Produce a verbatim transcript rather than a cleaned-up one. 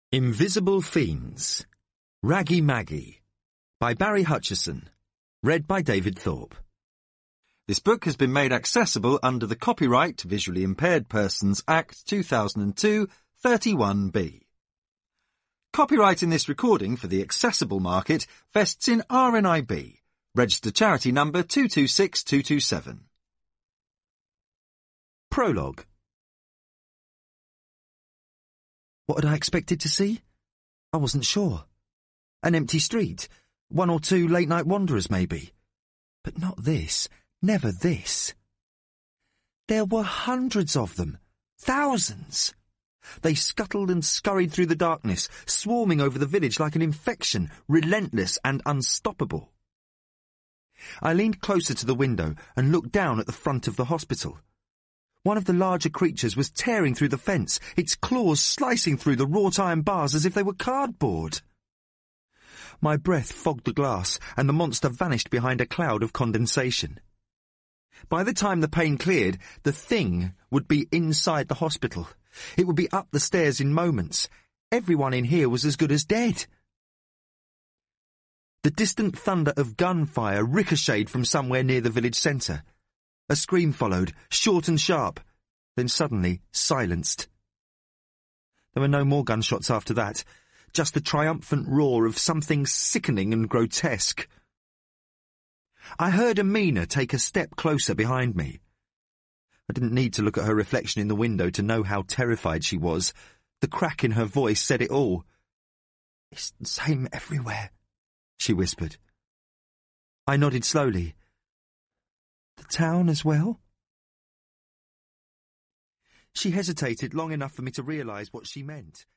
Invisible Fiends. Raggy Maggie by Barry Hutchison. Read by David Thorpe. This book has been made accessible under the Copyright Visually Impaired Persons Act two thousand two, thirty-one B. Copyright in this recording for the accessible market vests in R N I B, registered charity number two two six two two seven. Prologue. What had I expected to see? I wasn't sure. An empty street, one or two late-night wanderers maybe. But not this, never this. There were hundreds of them, thousands. They scuttled and scurried through the darkness, swarming over the village like an infection, relentless and unstoppable. I leaned closer to the window and looked down at the front of the hospital. One of the larger creatures was tearing through the fence, its claws slicing through the wrought iron bars as if they were cardboard. My breath fogged the glass, and the monster vanished behind a cloud of condensation. By the time the pain cleared, the thing would be inside the hospital. It would be up the stairs in moments. Everyone in here was as good as dead. The distant thunder of gunfire ricocheted from somewhere near the village centre. A scream followed, short and sharp, then suddenly silenced. There were no more gunshots after that, just the triumphant roar of something sickening and grotesque. I heard Amina take a step closer behind me. I didn't need to look at her reflection in the window to know how terrified she was. The crack in her voice said it all. "It's the same everywhere," she whispered. I nodded slowly. "The town as well?" She hesitated long enough for me to realise what she meant.